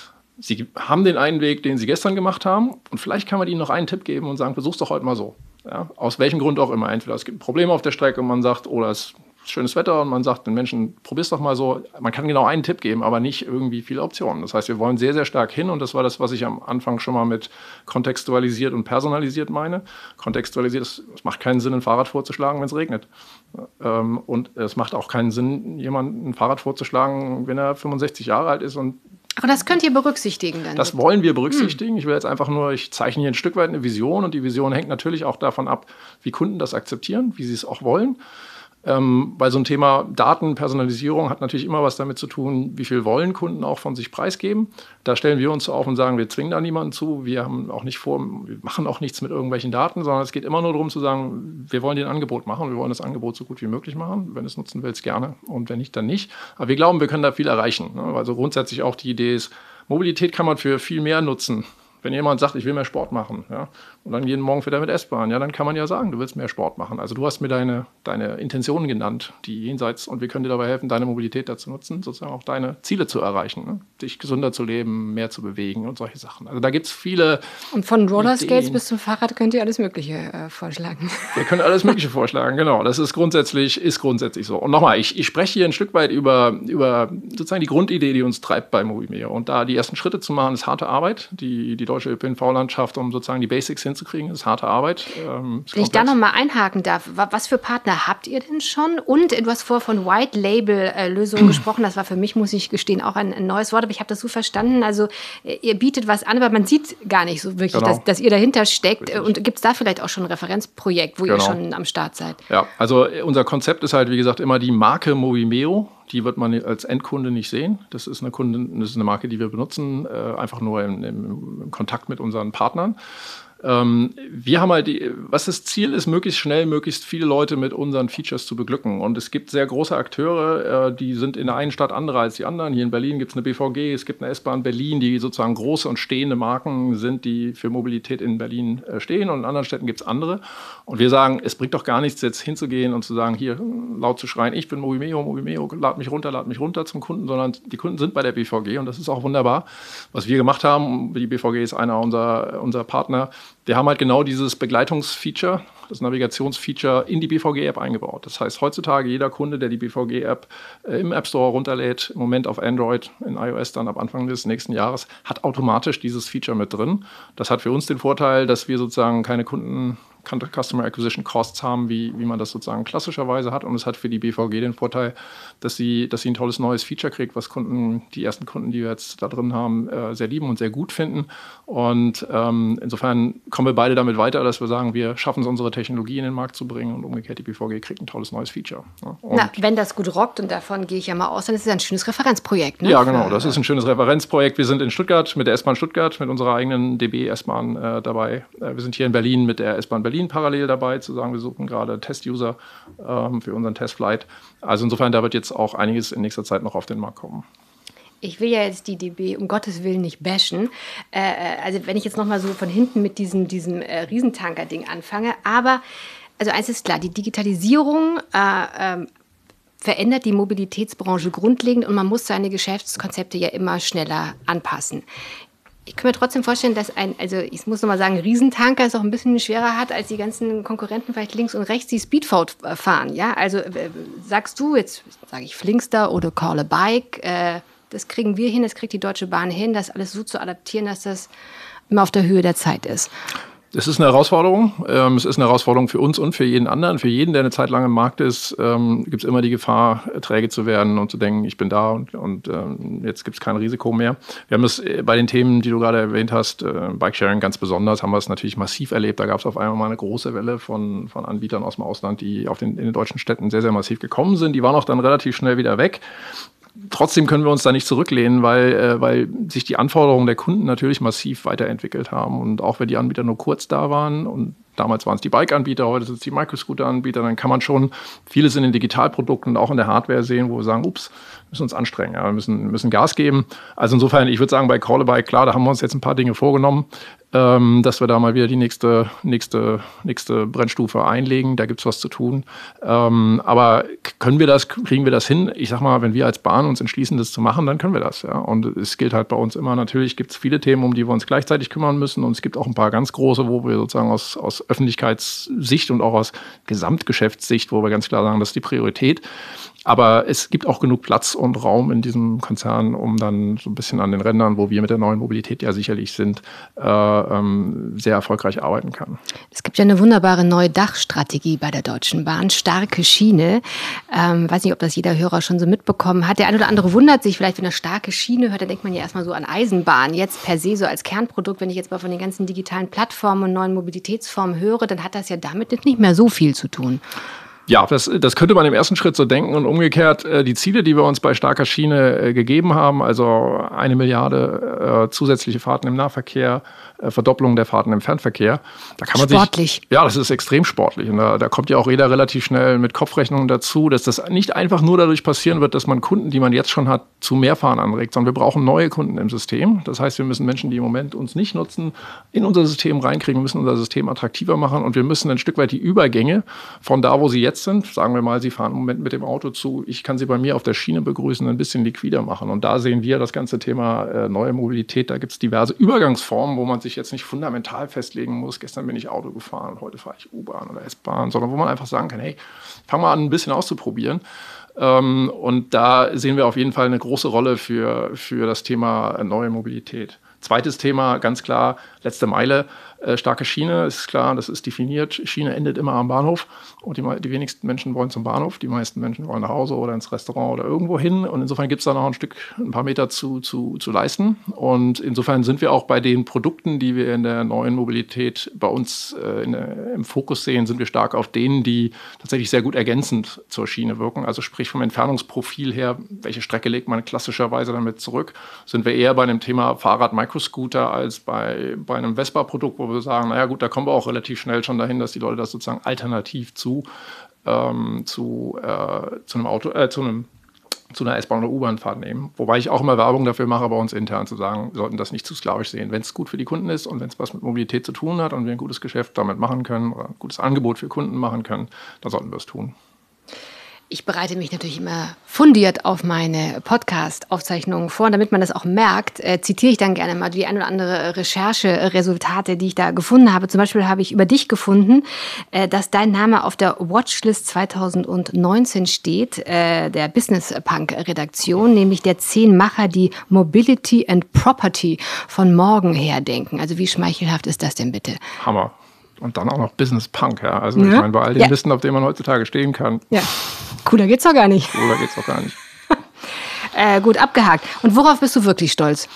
Sie haben den einen Weg, den sie gestern gemacht haben, und vielleicht kann man ihnen noch einen Tipp geben und sagen, versuch's doch heute mal so. Ja, aus welchem Grund auch immer. Entweder es gibt ein Problem auf der Strecke und man sagt, oder es schönes Wetter und man sagt den Menschen, probier's doch mal so. Man kann genau einen Tipp geben, aber nicht irgendwie viele Optionen. Das heißt, wir wollen sehr, sehr stark hin, und das war das, was ich am Anfang schon mal mit kontextualisiert und personalisiert meine. Kontextualisiert, es macht keinen Sinn, ein Fahrrad vorzuschlagen, wenn es regnet. Und es macht auch keinen Sinn, jemandem ein Fahrrad vorzuschlagen, wenn er fünfundsechzig Jahre alt ist und Aber das könnt ihr berücksichtigen dann? Das wollen wir berücksichtigen. Hm. Ich will jetzt einfach nur, ich zeichne hier ein Stück weit eine Vision und die Vision hängt natürlich auch davon ab, wie Kunden das akzeptieren, wie sie es auch wollen. Ähm, weil so ein Thema Datenpersonalisierung hat natürlich immer was damit zu tun, wie viel wollen Kunden auch von sich preisgeben. Da stellen wir uns auf und sagen, wir zwingen da niemanden zu. Wir haben auch nicht vor, wir machen auch nichts mit irgendwelchen Daten, sondern es geht immer nur darum zu sagen, wir wollen dir ein Angebot machen. Wir wollen das Angebot so gut wie möglich machen. Wenn du es nutzen willst, gerne. Und wenn nicht, dann nicht. Aber wir glauben, wir können da viel erreichen. Ne? Also grundsätzlich auch die Idee ist, Mobilität kann man für viel mehr nutzen. Wenn jemand sagt, ich will mehr Sport machen, ja, und dann jeden Morgen fährt er mit S-Bahn, ja, dann kann man ja sagen, du willst mehr Sport machen. Also du hast mir deine, deine Intentionen genannt, die jenseits, und wir können dir dabei helfen, deine Mobilität dazu nutzen, sozusagen auch deine Ziele zu erreichen, ne? Dich gesünder zu leben, mehr zu bewegen und solche Sachen. Also da gibt es viele Und von Rollerskates bis zum Fahrrad könnt ihr alles Mögliche äh, vorschlagen. Wir können alles Mögliche vorschlagen, genau. Das ist grundsätzlich, ist grundsätzlich so. Und nochmal, ich, ich spreche hier ein Stück weit über, über sozusagen die Grundidee, die uns treibt bei Mobimeo. Und da die ersten Schritte zu machen, ist harte Arbeit. Die, die deutsche Ö P N V-Landschaft, um sozusagen die Basics hinzukriegen, ist harte Arbeit. Ähm, ist Wenn ich da nochmal einhaken darf, was für Partner habt ihr denn schon? Und du hast vorher von White-Label-Lösungen gesprochen. Das war für mich, muss ich gestehen, auch ein, ein neues Wort. Aber ich habe das so verstanden. Also ihr bietet was an, aber man sieht gar nicht so wirklich, genau. dass, dass ihr dahinter steckt. Richtig. Und gibt es da vielleicht auch schon ein Referenzprojekt, wo genau. ihr schon am Start seid? Ja, also unser Konzept ist halt, wie gesagt, immer die Marke Mobimeo. Die wird man als Endkunde nicht sehen. Das ist eine Kundin, das ist eine Marke, die wir benutzen, äh, einfach nur im, im Kontakt mit unseren Partnern. Ähm, wir haben halt, die, was das Ziel ist, möglichst schnell, möglichst viele Leute mit unseren Features zu beglücken. Und es gibt sehr große Akteure, äh, die sind in der einen Stadt andere als die anderen. Hier in Berlin gibt es eine B V G, es gibt eine S-Bahn Berlin, die sozusagen große und stehende Marken sind, die für Mobilität in Berlin äh, stehen. Und in anderen Städten gibt es andere. Und wir sagen, es bringt doch gar nichts, jetzt hinzugehen und zu sagen, hier laut zu schreien, ich bin Mobimeo, Mobimeo, lad mich runter, lad mich runter zum Kunden, sondern die Kunden sind bei der B V G und das ist auch wunderbar. Was wir gemacht haben, die B V G ist einer unserer, unserer Partner, wir haben halt genau dieses Begleitungsfeature, das Navigationsfeature in die B V G-App eingebaut. Das heißt, heutzutage jeder Kunde, der die B V G-App äh, im App Store runterlädt, im Moment auf Android, in iOS dann ab Anfang des nächsten Jahres, hat automatisch dieses Feature mit drin. Das hat für uns den Vorteil, dass wir sozusagen keine Kunden Customer Acquisition Costs haben, wie, wie man das sozusagen klassischerweise hat. Und es hat für die B V G den Vorteil, dass sie, dass sie ein tolles neues Feature kriegt, was Kunden, die ersten Kunden, die wir jetzt da drin haben, äh, sehr lieben und sehr gut finden. Und ähm, insofern kommen wir beide damit weiter, dass wir sagen, wir schaffen es, unsere Technologie in den Markt zu bringen und umgekehrt die B V G kriegt ein tolles neues Feature. Ja. Na, wenn das gut rockt, und davon gehe ich ja mal aus, dann ist es ein schönes Referenzprojekt. Ne? Ja, genau, das ist ein schönes Referenzprojekt. Wir sind in Stuttgart mit der S-Bahn Stuttgart, mit unserer eigenen D B-S-Bahn äh, dabei. Äh, wir sind hier in Berlin mit der S-Bahn Berlin parallel dabei, zu sagen, wir suchen gerade Test-User ähm, für unseren Testflight. Also insofern, da wird jetzt auch einiges in nächster Zeit noch auf den Markt kommen. Ich will ja jetzt die D B um Gottes Willen nicht bashen. Äh, also wenn ich jetzt noch mal so von hinten mit diesem, diesem äh, Riesentanker-Ding anfange. Aber also eins ist klar, die Digitalisierung äh, äh, verändert die Mobilitätsbranche grundlegend und man muss seine Geschäftskonzepte ja immer schneller anpassen. Ich kann mir trotzdem vorstellen, dass ein, also ich muss nochmal sagen, Riesentanker es auch ein bisschen schwerer hat, als die ganzen Konkurrenten vielleicht links und rechts, die Speedboat fahren. Ja? Also äh, sagst du, jetzt sage ich Flinkster oder Call a Bike, äh, das kriegen wir hin, das kriegt die Deutsche Bahn hin, das alles so zu adaptieren, dass das immer auf der Höhe der Zeit ist. Es ist eine Herausforderung. Ähm, es ist eine Herausforderung für uns und für jeden anderen. Für jeden, der eine Zeit lang im Markt ist, ähm, gibt es immer die Gefahr, träge zu werden und zu denken, ich bin da und, und ähm, jetzt gibt es kein Risiko mehr. Wir haben das bei den Themen, die du gerade erwähnt hast, äh, Bikesharing ganz besonders, haben wir es natürlich massiv erlebt. Da gab es auf einmal mal eine große Welle von, von Anbietern aus dem Ausland, die auf den, in den deutschen Städten sehr, sehr massiv gekommen sind. Die waren auch dann relativ schnell wieder weg. Trotzdem können wir uns da nicht zurücklehnen, weil, äh, weil sich die Anforderungen der Kunden natürlich massiv weiterentwickelt haben. Und auch wenn die Anbieter nur kurz da waren und damals waren es die Bike-Anbieter, heute sind es die Microscooter-Anbieter, dann kann man schon vieles in den Digitalprodukten und auch in der Hardware sehen, wo wir sagen, ups, wir müssen uns anstrengen, ja, wir müssen, müssen Gas geben. Also insofern, ich würde sagen, bei Call a Bike, klar, da haben wir uns jetzt ein paar Dinge vorgenommen, ähm, dass wir da mal wieder die nächste, nächste, nächste Brennstufe einlegen. Da gibt es was zu tun. Ähm, aber können wir das, kriegen wir das hin? Ich sag mal, wenn wir als Bahn uns entschließen, das zu machen, dann können wir das. Ja. Und es gilt halt bei uns immer, natürlich gibt es viele Themen, um die wir uns gleichzeitig kümmern müssen. Und es gibt auch ein paar ganz große, wo wir sozusagen aus, aus Öffentlichkeitssicht und auch aus Gesamtgeschäftssicht, wo wir ganz klar sagen, das ist die Priorität. Aber es gibt auch genug Platz und Raum in diesem Konzern, um dann so ein bisschen an den Rändern, wo wir mit der neuen Mobilität ja sicherlich sind, äh, ähm, sehr erfolgreich arbeiten kann. Es gibt ja eine wunderbare neue Dachstrategie bei der Deutschen Bahn, starke Schiene. Ähm, weiß nicht, ob das jeder Hörer schon so mitbekommen hat. Der eine oder andere wundert sich vielleicht, wenn er starke Schiene hört, dann denkt man ja erstmal so an Eisenbahn. Jetzt per se so als Kernprodukt, wenn ich jetzt mal von den ganzen digitalen Plattformen und neuen Mobilitätsformen höre, dann hat das ja damit nicht mehr so viel zu tun. Ja, das, das könnte man im ersten Schritt so denken und umgekehrt äh, die Ziele, die wir uns bei starker Schiene äh, gegeben haben, also eine Milliarde äh, zusätzliche Fahrten im Nahverkehr, äh, Verdopplung der Fahrten im Fernverkehr. Da kann man sportlich. Sich, ja, das ist extrem sportlich und da, da kommt ja auch jeder relativ schnell mit Kopfrechnungen dazu, dass das nicht einfach nur dadurch passieren wird, dass man Kunden, die man jetzt schon hat, zu mehr Fahren anregt, sondern wir brauchen neue Kunden im System. Das heißt, wir müssen Menschen, die im Moment uns nicht nutzen, in unser System reinkriegen, wir müssen unser System attraktiver machen und wir müssen ein Stück weit die Übergänge von da, wo sie jetzt sind, sagen wir mal, Sie fahren im Moment mit dem Auto zu, ich kann Sie bei mir auf der Schiene begrüßen, ein bisschen liquider machen. Und da sehen wir das ganze Thema äh, neue Mobilität. Da gibt es diverse Übergangsformen, wo man sich jetzt nicht fundamental festlegen muss, gestern bin ich Auto gefahren, heute fahre ich U-Bahn oder S-Bahn, sondern wo man einfach sagen kann, hey, fang mal an, ein bisschen auszuprobieren. Ähm, und da sehen wir auf jeden Fall eine große Rolle für, für das Thema neue Mobilität. Zweites Thema, ganz klar, letzte Meile. Äh, starke Schiene, ist klar, das ist definiert. Schiene endet immer am Bahnhof und die, die wenigsten Menschen wollen zum Bahnhof. Die meisten Menschen wollen nach Hause oder ins Restaurant oder irgendwo hin. Und insofern gibt es da noch ein Stück, ein paar Meter zu, zu, zu leisten. Und insofern sind wir auch bei den Produkten, die wir in der neuen Mobilität bei uns äh, in der, im Fokus sehen, sind wir stark auf denen, die tatsächlich sehr gut ergänzend zur Schiene wirken. Also sprich vom Entfernungsprofil her, welche Strecke legt man klassischerweise damit zurück, sind wir eher bei einem Thema Fahrrad-Microscooter als bei, bei einem Vespa-Produkt, wo wir sagen, naja gut, da kommen wir auch relativ schnell schon dahin, dass die Leute das sozusagen alternativ zu, ähm, zu, äh, zu einem Auto, äh, zu einem zu einer S-Bahn oder U-Bahn-Fahrt nehmen. Wobei ich auch immer Werbung dafür mache, bei uns intern zu sagen, wir sollten das nicht zu sklavisch sehen. Wenn es gut für die Kunden ist und wenn es was mit Mobilität zu tun hat und wir ein gutes Geschäft damit machen können oder ein gutes Angebot für Kunden machen können, dann sollten wir es tun. Ich bereite mich natürlich immer fundiert auf meine Podcast-Aufzeichnungen vor. Und damit man das auch merkt, äh, zitiere ich dann gerne mal die ein oder andere Rechercheresultate, die ich da gefunden habe. Zum Beispiel habe ich über dich gefunden, äh, dass dein Name auf der Watchlist zweitausendneunzehn steht, äh, der Business Punk-Redaktion, nämlich der zehn Macher, die Mobility and Property von morgen her denken. Also wie schmeichelhaft ist das denn bitte? Hammer. Und dann auch noch Business Punk, ja. Also ja. ich meine, bei all den ja. Listen, auf denen man heutzutage stehen kann. Ja, cooler geht's doch gar nicht. Cooler geht's doch gar nicht. äh, gut, abgehakt. Und worauf bist du wirklich stolz?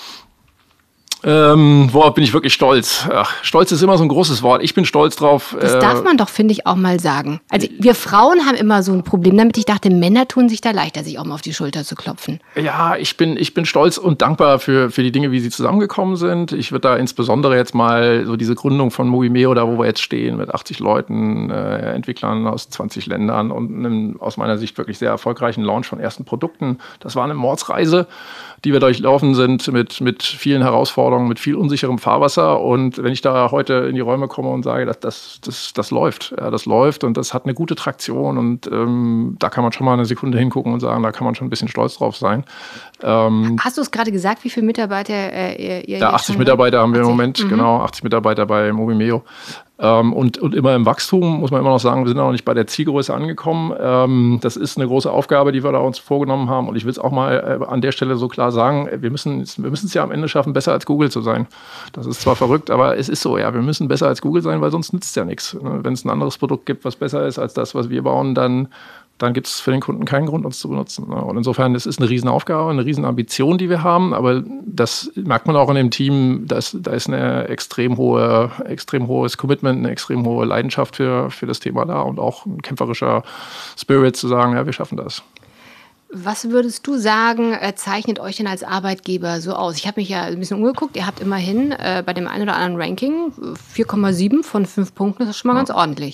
Ähm, worauf bin ich wirklich stolz? Ach, stolz ist immer so ein großes Wort. Ich bin stolz drauf. Das äh, darf man doch, finde ich, auch mal sagen. Also wir Frauen haben immer so ein Problem damit. Ich dachte, Männer tun sich da leichter, sich auch mal auf die Schulter zu klopfen. Ja, ich bin, ich bin stolz und dankbar für, für die Dinge, wie sie zusammengekommen sind. Ich würde da insbesondere jetzt mal so diese Gründung von Movimeo, da wo wir jetzt stehen, mit achtzig Leuten, äh, Entwicklern aus zwanzig Ländern und einem aus meiner Sicht wirklich sehr erfolgreichen Launch von ersten Produkten. Das war eine Mordsreise, die wir durchlaufen sind mit, mit vielen Herausforderungen, mit viel unsicherem Fahrwasser. Und wenn ich da heute in die Räume komme und sage, dass das, das, das läuft, ja, das läuft und das hat eine gute Traktion und ähm, da kann man schon mal eine Sekunde hingucken und sagen, da kann man schon ein bisschen stolz drauf sein. Ähm, Hast du es gerade gesagt, wie viele Mitarbeiter äh, ihr, ihr Ja, achtzig Mitarbeiter haben wir achtzig? im Moment, mhm. genau, achtzig Mitarbeiter bei Movimeo. Ähm, und, und immer im Wachstum, muss man immer noch sagen, wir sind noch nicht bei der Zielgröße angekommen. Ähm, das ist eine große Aufgabe, die wir da uns vorgenommen haben. Und ich will es auch mal äh, an der Stelle so klar sagen, wir müssen wir müssen es ja am Ende schaffen, besser als Google zu sein. Das ist zwar verrückt, aber es ist so, ja, wir müssen besser als Google sein, weil sonst nützt es ja nichts. Wenn es ein anderes Produkt gibt, was besser ist als das, was wir bauen, dann dann gibt es für den Kunden keinen Grund, uns zu benutzen. Und insofern, das ist eine Riesenaufgabe, eine Riesenambition, die wir haben, aber das merkt man auch in dem Team, da ist, da ist eine extrem hohe, extrem hohes Commitment, eine extrem hohe Leidenschaft für, für das Thema da und auch ein kämpferischer Spirit zu sagen, ja, wir schaffen das. Was würdest du sagen, zeichnet euch denn als Arbeitgeber so aus? Ich habe mich ja ein bisschen umgeguckt, ihr habt immerhin äh, bei dem einen oder anderen Ranking vier Komma sieben von fünf Punkten, das ist schon mal ja. ganz ordentlich.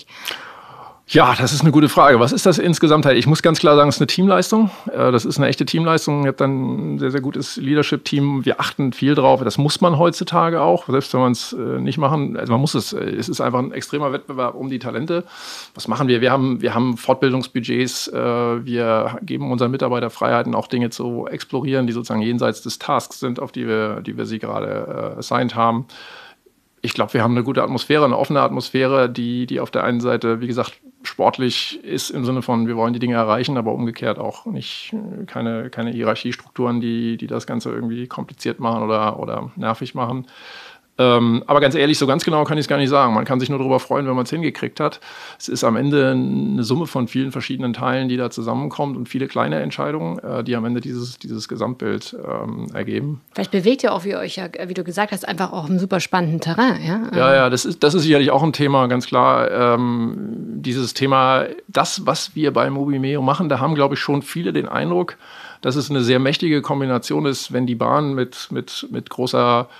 Ja, das ist eine gute Frage. Was ist das insgesamt? Ich muss ganz klar sagen, es ist eine Teamleistung. Das ist eine echte Teamleistung. Ihr habt dann ein sehr, sehr gutes Leadership-Team. Wir achten viel drauf. Das muss man heutzutage auch, selbst wenn man es nicht machen. Also man muss es. Es ist einfach ein extremer Wettbewerb um die Talente. Was machen wir? Wir haben, wir haben Fortbildungsbudgets. Wir geben unseren Mitarbeitern Freiheiten, auch Dinge zu explorieren, die sozusagen jenseits des Tasks sind, auf die wir, die wir sie gerade assigned haben. Ich glaube, wir haben eine gute Atmosphäre, eine offene Atmosphäre, die, die auf der einen Seite, wie gesagt, sportlich ist im Sinne von, wir wollen die Dinge erreichen, aber umgekehrt auch nicht keine, keine Hierarchiestrukturen, die, die das Ganze irgendwie kompliziert machen oder, oder nervig machen. Ähm, aber ganz ehrlich, so ganz genau kann ich es gar nicht sagen. Man kann sich nur darüber freuen, wenn man es hingekriegt hat. Es ist am Ende eine Summe von vielen verschiedenen Teilen, die da zusammenkommt und viele kleine Entscheidungen, äh, die am Ende dieses, dieses Gesamtbild ähm, ergeben. Vielleicht bewegt ihr auch, wie euch ja, wie du gesagt hast, einfach auch im super spannenden Terrain. Ja, ja, ja, das ist, das ist sicherlich auch ein Thema, ganz klar. Ähm, dieses Thema, das, was wir bei Mobimeo machen, da haben, glaube ich, schon viele den Eindruck, dass es eine sehr mächtige Kombination ist, wenn die Bahn mit, mit, mit großer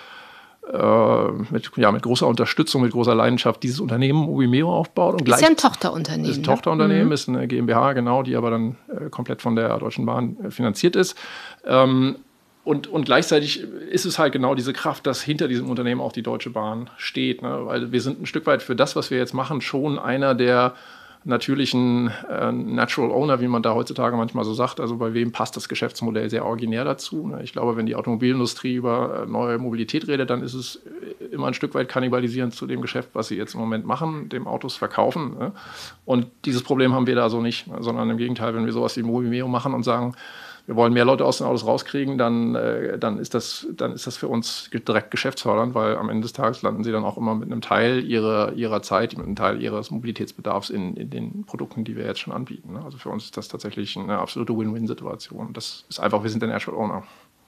Mit, ja, mit großer Unterstützung, mit großer Leidenschaft dieses Unternehmen Mobimeo aufbaut. Und ist ja ein Tochterunternehmen. Ist ein Tochterunternehmen, mhm. ist eine GmbH, genau, die aber dann äh, komplett von der Deutschen Bahn äh, finanziert ist. Ähm, und, und gleichzeitig ist es halt genau diese Kraft, dass hinter diesem Unternehmen auch die Deutsche Bahn steht. Ne? Weil wir sind ein Stück weit für das, was wir jetzt machen, schon einer der natürlichen äh, Natural Owner, wie man da heutzutage manchmal so sagt. Also bei wem passt das Geschäftsmodell sehr originär dazu? Ne? Ich glaube, wenn die Automobilindustrie über äh, neue Mobilität redet, dann ist es immer ein Stück weit kannibalisierend zu dem Geschäft, was sie jetzt im Moment machen, dem Autos verkaufen. Ne? Und dieses Problem haben wir da so nicht, ne? Sondern im Gegenteil, wenn wir sowas wie Mobimeo machen und sagen, wir wollen mehr Leute aus den Autos rauskriegen, dann, äh, dann, ist das, dann ist das für uns direkt geschäftsfördernd, weil am Ende des Tages landen sie dann auch immer mit einem Teil ihrer, ihrer Zeit, mit einem Teil ihres Mobilitätsbedarfs in, in den Produkten, die wir jetzt schon anbieten. Ne? Also für uns ist das tatsächlich eine absolute Win-Win-Situation. Das ist einfach, wir sind der Natural Owner.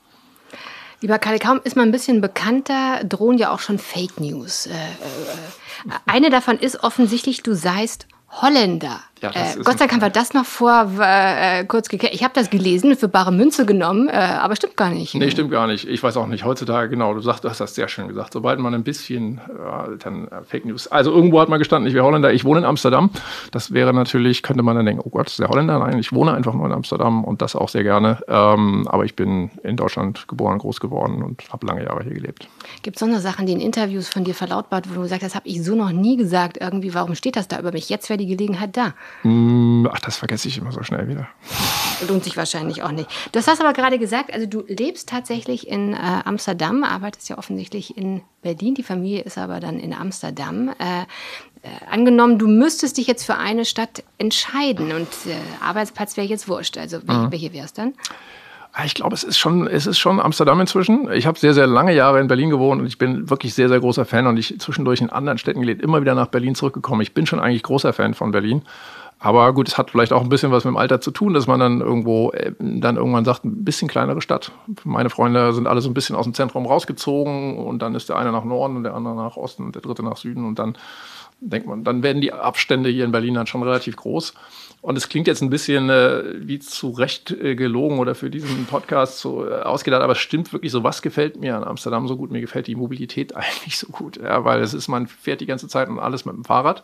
Lieber Kalle, kaum ist man ein bisschen bekannter, drohen ja auch schon Fake News. Äh, äh, eine davon ist offensichtlich, du seist Holländer. Ja, äh, Gott sei Dank haben wir das noch vor äh, kurz geklärt. Ich habe das gelesen, für bare Münze genommen, äh, aber stimmt gar nicht. Nee, stimmt gar nicht. Ich weiß auch nicht. Heutzutage, genau, du, sagst, du hast das sehr schön gesagt. Sobald man ein bisschen, äh, dann äh, Fake News. Also irgendwo hat mal gestanden, ich wäre Holländer, ich wohne in Amsterdam. Das wäre natürlich, könnte man dann denken, oh Gott, ist der Holländer? Nein, ich wohne einfach nur in Amsterdam und das auch sehr gerne. Ähm, aber ich bin in Deutschland geboren, groß geworden und habe lange Jahre hier gelebt. Gibt es so eine Sachen, die in Interviews von dir verlautbart, wo du sagst, das habe ich so noch nie gesagt, irgendwie, warum steht das da über mich? Jetzt wäre die Gelegenheit da. Mm, ach, das vergesse ich immer so schnell wieder. Lohnt sich wahrscheinlich auch nicht. Du hast aber gerade gesagt, also du lebst tatsächlich in äh, Amsterdam, arbeitest ja offensichtlich in Berlin. Die Familie ist aber dann in Amsterdam. Äh, äh, angenommen, du müsstest dich jetzt für eine Stadt entscheiden und äh, Arbeitsplatz wäre jetzt wurscht. Also welche, mhm. welche wäre es dann? Ich glaube, es ist schon, es ist schon Amsterdam inzwischen. Ich habe sehr, sehr lange Jahre in Berlin gewohnt und ich bin wirklich sehr, sehr großer Fan und ich zwischendurch in anderen Städten gelebt, immer wieder nach Berlin zurückgekommen. Ich bin schon eigentlich großer Fan von Berlin. Aber gut, es hat vielleicht auch ein bisschen was mit dem Alter zu tun, dass man dann irgendwo äh, dann irgendwann sagt, ein bisschen kleinere Stadt. Meine Freunde sind alle so ein bisschen aus dem Zentrum rausgezogen und dann ist der eine nach Norden und der andere nach Osten und der dritte nach Süden und dann denkt man, dann werden die Abstände hier in Berlin dann schon relativ groß. Und es klingt jetzt ein bisschen äh, wie zu Recht äh, gelogen oder für diesen Podcast so äh, ausgedacht, aber es stimmt wirklich so, was gefällt mir an Amsterdam so gut? Mir gefällt die Mobilität eigentlich so gut, ja, weil es ist, man fährt die ganze Zeit und alles mit dem Fahrrad.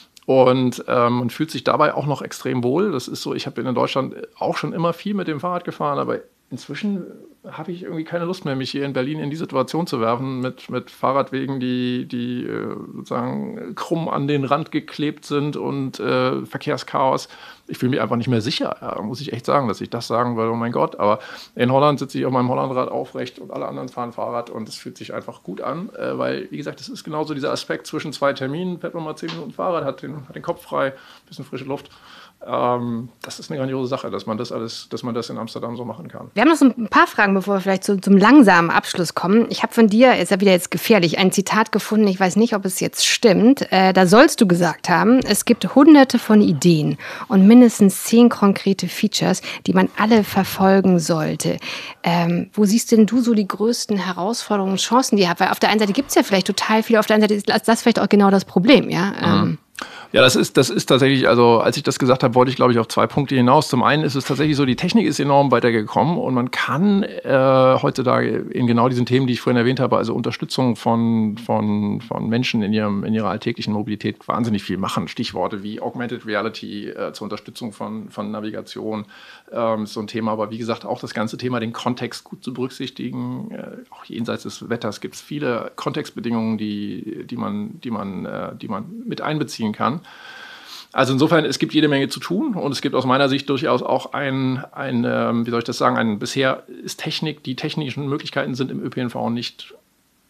Und ähm, man fühlt sich dabei auch noch extrem wohl. Das ist so, ich habe in Deutschland auch schon immer viel mit dem Fahrrad gefahren, aber inzwischen habe ich irgendwie keine Lust mehr, mich hier in Berlin in die Situation zu werfen mit, mit Fahrradwegen, die, die äh, sozusagen krumm an den Rand geklebt sind und äh, Verkehrschaos. Ich fühle mich einfach nicht mehr sicher, ja, muss ich echt sagen, dass ich das sagen würde, oh mein Gott. Aber in Holland sitze ich auf meinem Hollandrad aufrecht und alle anderen fahren Fahrrad und es fühlt sich einfach gut an, äh, weil, wie gesagt, das ist genauso dieser Aspekt zwischen zwei Terminen, fährt man mal zehn Minuten Fahrrad, hat den, hat den Kopf frei, ein bisschen frische Luft. Ähm, das ist eine grandiose Sache, dass man das alles, dass man das in Amsterdam so machen kann. Wir haben noch so ein paar Fragen, bevor wir vielleicht zu, zum langsamen Abschluss kommen. Ich habe von dir, ist ja wieder jetzt gefährlich, ein Zitat gefunden, ich weiß nicht, ob es jetzt stimmt. Äh, da sollst du gesagt haben, es gibt hunderte von Ideen und mindestens zehn konkrete Features, die man alle verfolgen sollte. Ähm, wo siehst denn du so die größten Herausforderungen und Chancen, die ihr habt? Weil auf der einen Seite gibt es ja vielleicht total viel, auf der anderen Seite ist das vielleicht auch genau das Problem, ja? Ähm, mhm. Ja, das ist, das ist tatsächlich, also als ich das gesagt habe, wollte ich, glaube ich, auf zwei Punkte hinaus. Zum einen ist es tatsächlich so, die Technik ist enorm weitergekommen und man kann äh, heutzutage in genau diesen Themen, die ich vorhin erwähnt habe, also Unterstützung von, von, von Menschen in, ihrem, in ihrer alltäglichen Mobilität wahnsinnig viel machen. Stichworte wie Augmented Reality äh, zur Unterstützung von, von Navigation ähm, ist so ein Thema. Aber wie gesagt, auch das ganze Thema, den Kontext gut zu berücksichtigen. Äh, auch jenseits des Wetters gibt es viele Kontextbedingungen, die, die, man, die, man, äh, die man mit einbeziehen kann. Also insofern, es gibt jede Menge zu tun und es gibt aus meiner Sicht durchaus auch ein, ein wie soll ich das sagen, ein, bisher ist Technik, die technischen Möglichkeiten sind im Ö P N V nicht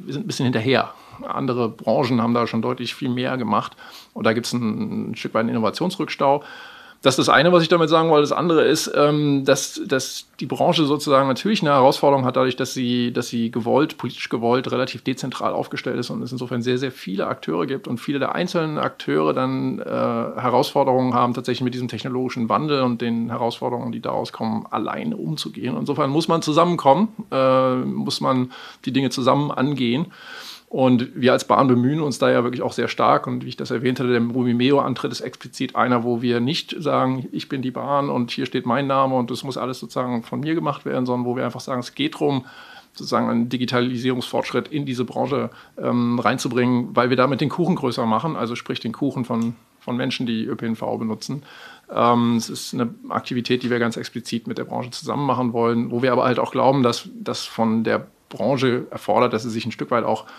wir sind ein bisschen hinterher. Andere Branchen haben da schon deutlich viel mehr gemacht. Und da gibt es ein, ein Stück weit einen Innovationsrückstau. Das ist das eine, was ich damit sagen wollte. Das andere ist, ähm, dass, dass die Branche sozusagen natürlich eine Herausforderung hat, dadurch, dass sie, dass sie gewollt, politisch gewollt, relativ dezentral aufgestellt ist und es insofern sehr, sehr viele Akteure gibt und viele der einzelnen Akteure dann äh, Herausforderungen haben, tatsächlich mit diesem technologischen Wandel und den Herausforderungen, die daraus kommen, alleine umzugehen. Insofern muss man zusammenkommen, äh, muss man die Dinge zusammen angehen. Und wir als Bahn bemühen uns da ja wirklich auch sehr stark. Und wie ich das erwähnt hatte, der Rumimeo-Antritt ist explizit einer, wo wir nicht sagen, ich bin die Bahn und hier steht mein Name und das muss alles sozusagen von mir gemacht werden, sondern wo wir einfach sagen, es geht darum, sozusagen einen Digitalisierungsfortschritt in diese Branche ähm, reinzubringen, weil wir damit den Kuchen größer machen, also sprich den Kuchen von, von Menschen, die Ö P N V benutzen. Ähm, es ist eine Aktivität, die wir ganz explizit mit der Branche zusammen machen wollen, wo wir aber halt auch glauben, dass das von der Branche erfordert, dass sie sich ein Stück weit auch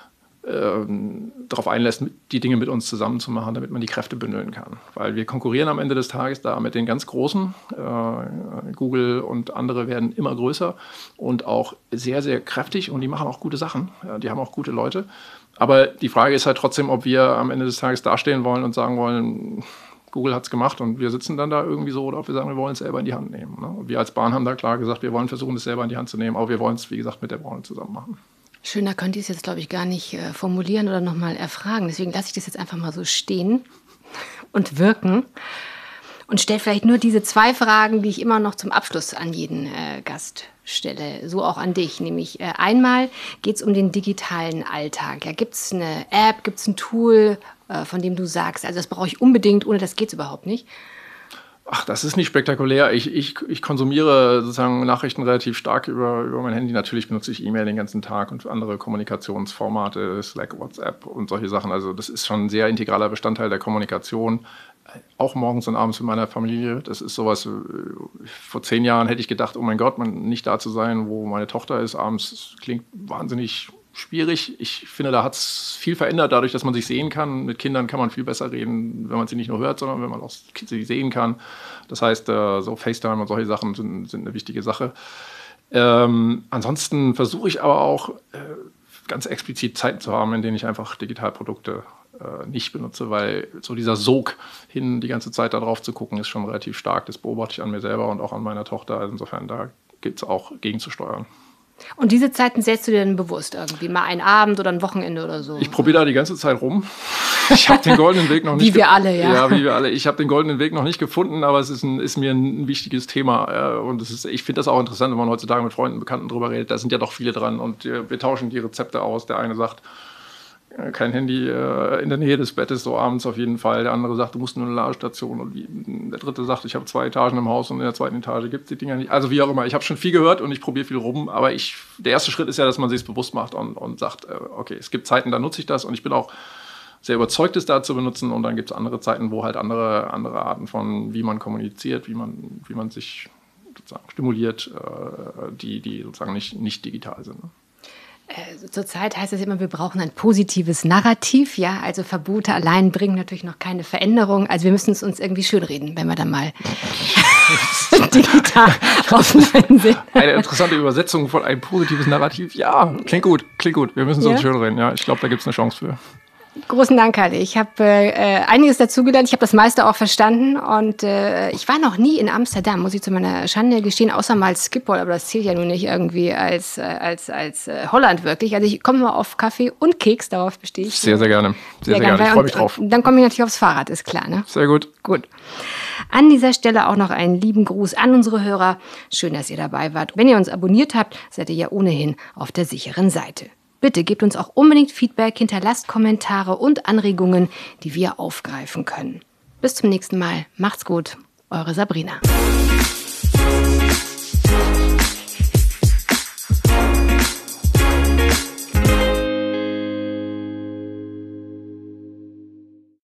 darauf einlässt, die Dinge mit uns zusammen zu machen, damit man die Kräfte bündeln kann. Weil wir konkurrieren am Ende des Tages da mit den ganz Großen. Äh, Google und andere werden immer größer und auch sehr, sehr kräftig und die machen auch gute Sachen. Ja, die haben auch gute Leute. Aber die Frage ist halt trotzdem, ob wir am Ende des Tages dastehen wollen und sagen wollen, Google hat es gemacht und wir sitzen dann da irgendwie so, oder ob wir sagen, wir wollen es selber in die Hand nehmen. Ne? Und wir als Bahn haben da klar gesagt, wir wollen versuchen, es selber in die Hand zu nehmen, aber wir wollen es, wie gesagt, mit der Branche zusammen machen. Schöner könnte ich es jetzt, glaube ich, gar nicht äh, formulieren oder nochmal erfragen. Deswegen lasse ich das jetzt einfach mal so stehen und wirken und stelle vielleicht nur diese zwei Fragen, die ich immer noch zum Abschluss an jeden äh, Gast stelle, so auch an dich. Nämlich äh, einmal geht es um den digitalen Alltag. Ja, gibt es eine App, gibt es ein Tool, äh, von dem du sagst, also das brauche ich unbedingt, ohne das geht es überhaupt nicht? Ach, das ist nicht spektakulär. Ich, ich, ich konsumiere sozusagen Nachrichten relativ stark über, über mein Handy. Natürlich benutze ich E-Mail den ganzen Tag und andere Kommunikationsformate, Slack, WhatsApp und solche Sachen. Also das ist schon ein sehr integraler Bestandteil der Kommunikation. Auch morgens und abends mit meiner Familie. Das ist sowas, vor zehn Jahren hätte ich gedacht, oh mein Gott, man nicht da zu sein, wo meine Tochter ist. Abends klingt wahnsinnig schwierig. Ich finde, da hat es viel verändert, dadurch, dass man sich sehen kann. Mit Kindern kann man viel besser reden, wenn man sie nicht nur hört, sondern wenn man auch sie sehen kann. Das heißt, so FaceTime und solche Sachen sind, sind eine wichtige Sache. Ähm, ansonsten versuche ich aber auch äh, ganz explizit Zeiten zu haben, in denen ich einfach Digitalprodukte äh, nicht benutze, weil so dieser Sog hin, die ganze Zeit da drauf zu gucken, ist schon relativ stark. Das beobachte ich an mir selber und auch an meiner Tochter. Also insofern, da gilt es auch gegenzusteuern. Und diese Zeiten setzt du dir dann bewusst irgendwie? Mal einen Abend oder ein Wochenende oder so? Ich probiere da die ganze Zeit rum. Ich habe den goldenen Weg noch nicht. Wie wir alle, ja. Ja, wie wir alle. Ich habe den goldenen Weg noch nicht gefunden, aber es ist, ein, ist mir ein wichtiges Thema. Und es ist, ich finde das auch interessant, wenn man heutzutage mit Freunden, Bekannten drüber redet. Da sind ja doch viele dran und wir tauschen die Rezepte aus. Der eine sagt, kein Handy äh, in der Nähe des Bettes, so abends auf jeden Fall. Der andere sagt, du musst nur eine Ladestation. Und wie, der dritte sagt, ich habe zwei Etagen im Haus und in der zweiten Etage gibt es die Dinger nicht. Also wie auch immer, ich habe schon viel gehört und ich probiere viel rum. Aber ich, der erste Schritt ist ja, dass man sich es bewusst macht und, und sagt, äh, okay, es gibt Zeiten, da nutze ich das. Und ich bin auch sehr überzeugt, es da zu benutzen. Und dann gibt es andere Zeiten, wo halt andere, andere Arten von, wie man kommuniziert, wie man, wie man sich sozusagen stimuliert, äh, die, die sozusagen nicht, nicht digital sind. Ne? Zurzeit heißt es immer, wir brauchen ein positives Narrativ, ja, also Verbote allein bringen natürlich noch keine Veränderung, also wir müssen es uns irgendwie schönreden, wenn wir dann mal digital offline sind. Eine interessante Übersetzung von ein positives Narrativ, ja, klingt gut, klingt gut, wir müssen es ja? uns schönreden, ja, ich glaube, da gibt es eine Chance für. Großen Dank, Kalle. Ich habe äh, einiges dazugelernt. Ich habe das meiste auch verstanden. Und äh, ich war noch nie in Amsterdam, muss ich zu meiner Schande gestehen, außer mal Schiphol. Aber das zählt ja nun nicht irgendwie als, äh, als, als äh, Holland wirklich. Also ich komme mal auf Kaffee und Keks, darauf bestehe ich. Sehr, sehr gerne. Sehr, sehr, sehr gerne. Ich freue mich drauf. Und dann komme ich natürlich aufs Fahrrad, ist klar. Ne? Sehr gut. Gut. An dieser Stelle auch noch einen lieben Gruß an unsere Hörer. Schön, dass ihr dabei wart. Wenn ihr uns abonniert habt, seid ihr ja ohnehin auf der sicheren Seite. Bitte gebt uns auch unbedingt Feedback, hinterlasst Kommentare und Anregungen, die wir aufgreifen können. Bis zum nächsten Mal. Macht's gut. Eure Sabrina.